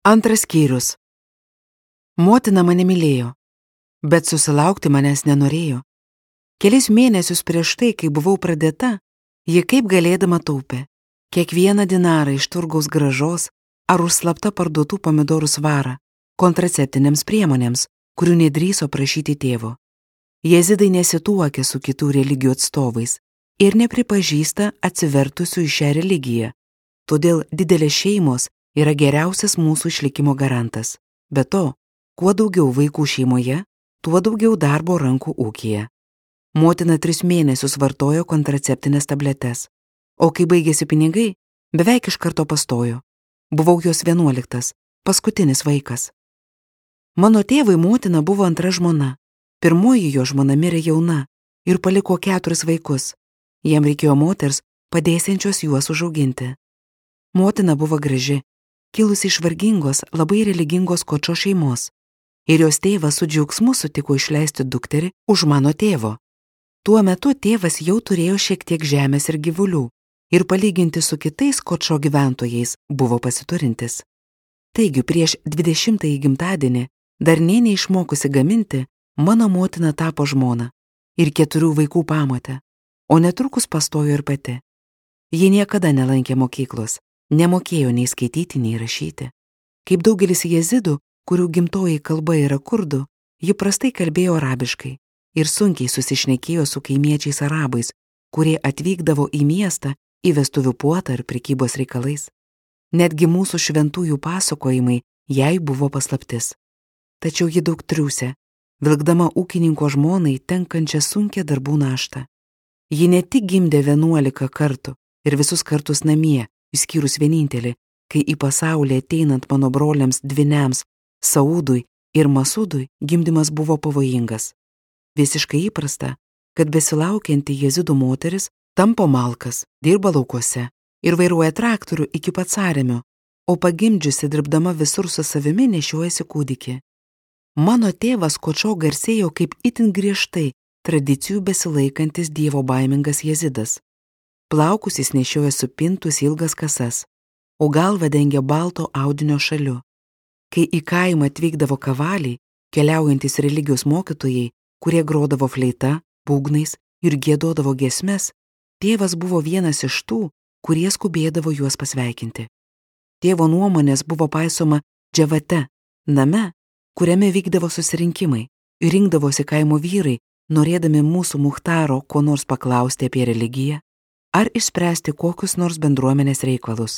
Antras skyrius. Motina mane mylėjo, bet susilaukti manęs nenorėjo. Kelis mėnesius prieš tai, kai buvau pradėta, ji kaip galėdama taupė. Kiekvieną dinarą iš turgaus grąžos ar už slapta parduotų pomidorų svarą kontraceptinėms priemonėms, kurių nedrįso prašyti tėvo. Jezidai nesituokia su kitų religijų atstovais ir nepripažįsta atsivertusių į šią religiją. Todėl didelės šeimos yra geriausias mūsų išlikimo garantas. Be to, kuo daugiau vaikų šeimoje, tuo daugiau darbo rankų ūkyje. Motina 3 mėnesius vartojo kontraceptinės tabletes, o kai baigėsi pinigai, beveik iš karto pastojo. Buvau jos 11, paskutinis vaikas. Mano tėvui motina buvo antra žmona. Pirmoji jo žmona mirė jauna ir paliko 4 vaikus. Jam reikėjo moters, padėsiančios juos užauginti. Motina buvo graži, kilusi iš vargingos, labai religingos kočo šeimos. Ir jos tėvas su džiaugsmu sutiko išleisti dukterį už mano tėvo. Tuo metu tėvas jau turėjo šiek tiek žemės ir gyvulių ir palyginti su kitais kočo gyventojais buvo pasiturintis. Taigi prieš 20-ąjį gimtadienį, dar nė neišmokusi gaminti, mano motina tapo žmona ir 4 vaikų pamotė, o netrukus pastojo ir pati. Ji niekada nelankė mokyklos, nemokėjo nei skaityti, nei rašyti. Kaip daugelis jezidų, kurių gimtoji kalba yra kurdų, ji prastai kalbėjo arabiškai ir sunkiai susišnekėjo su kaimiečiais arabais, kurie atvykdavo į miestą į vestuvių puotą ar prekybos reikalais. Netgi mūsų šventųjų pasakojimai jai buvo paslaptis. Tačiau ji daug triūsė, vilkdama ūkininko žmonai tenkančią sunkią darbų naštą. Ji ne tik gimdė 11 kartų ir visus kartus namie, išskyrus vienintelį, kai į pasaulį ateinant mano broliams dvyniams, Saudui ir Masudui, gimdymas buvo pavojingas. Visiškai įprasta, kad besilaukianti jezidų moteris tampo malkas, dirba laukuose ir vairuoja traktorių iki pat sąrėmio, o pagimdžiusi dirbdama visur su savimi nešiojasi kūdikį. Mano tėvas kočo garsėjo kaip itin griežtai tradicijų besilaikantis dievo baimingas jezidas. Plaukus jis nešioja supintus ilgas kasas, o galvą dengia balto audinio šaliu. Kai į kaimą atvykdavo kavaliai, keliaujantis religijos mokytojai, kurie grodavo fleita, būgnais ir giedodavo giesmes, tėvas buvo vienas iš tų, kurie skubėdavo juos pasveikinti. Tėvo nuomonės buvo paisoma džavate, name, kuriame vykdavo susirinkimai, ir rinkdavosi kaimo vyrai, norėdami mūsų muhtaro ko nors paklausti apie religiją ar išspręsti kokius nors bendruomenės reikalus.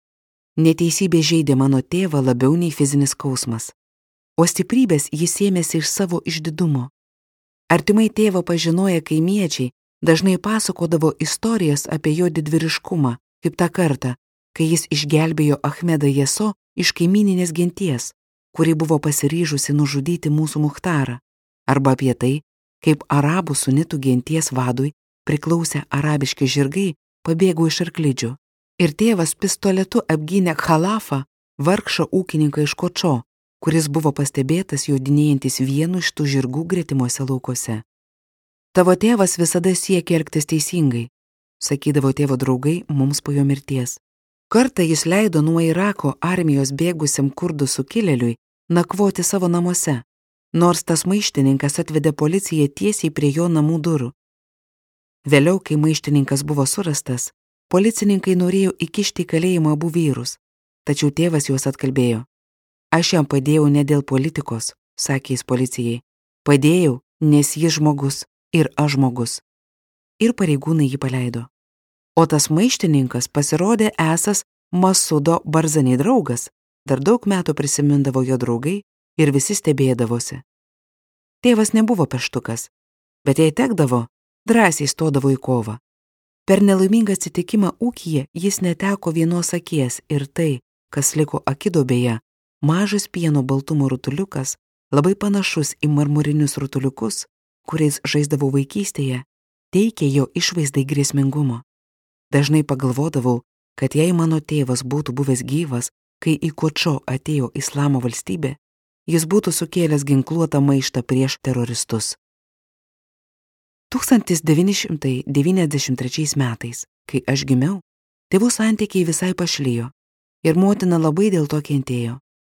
Neteisybė žeidė mano tėvą labiau nei fizinis skausmas, o stiprybės jis ėmėsi iš savo išdidumo. Artimai tėvą pažinoję kaimiečiai dažnai pasakodavo istorijas apie jo didvyriškumą, kaip tą kartą, kai jis išgelbėjo Ahmedą Jeso iš kaimyninės genties, kuri buvo pasiryžusi nužudyti mūsų muhtarą, arba apie tai, kaip arabų sunitų genties vadui priklausę arabiški žirgai pabėgo iš arklidžių, ir tėvas pistoletu apgynė Khalafą, vargšą ūkininką iš Kočo, kuris buvo pastebėtas jodinėjantis vienu iš tų žirgų gretimuose laukuose. Tavo tėvas visada siekė elgtis teisingai, sakydavo tėvo draugai mums po jo mirties. Kartą jis leido nuo Irako armijos bėgusiam kurdų sukilėliui nakvoti savo namuose, nors tas maištininkas atvedė policiją tiesiai prie jo namų durų. Vėliau, kai maištininkas buvo surastas, policininkai norėjo įkišti į kalėjimą abu vyrus, tačiau tėvas juos atkalbėjo. Aš jam padėjau ne dėl politikos, sakė jis policijai. Padėjau, nes jis žmogus ir aš žmogus. Ir pareigūnai jį paleido. O tas maištininkas pasirodė esas Masudo Barzani draugas, dar daug metų prisimindavo jo draugai ir visi stebėdavosi. Tėvas nebuvo peštukas, bet jei tekdavo, drąsiai stodavo į kovą. Per nelaimingą atsitikimą ūkyje jis neteko vienos akies ir tai, kas liko akidobėje, mažas pieno baltumo rutuliukas, labai panašus į marmurinius rutuliukus, kuriais žaisdavau vaikystėje, teikė jo išvaizdai grėsmingumo. Dažnai pagalvodavau, kad jei mano tėvas būtų buvęs gyvas, kai į Kočo atėjo Islamo valstybė, jis būtų sukėlęs ginkluotą maištą prieš teroristus. 1993 metais, kai aš gimiau, tėvų santykiai visai pašlijo ir motina labai dėl to kentėjo.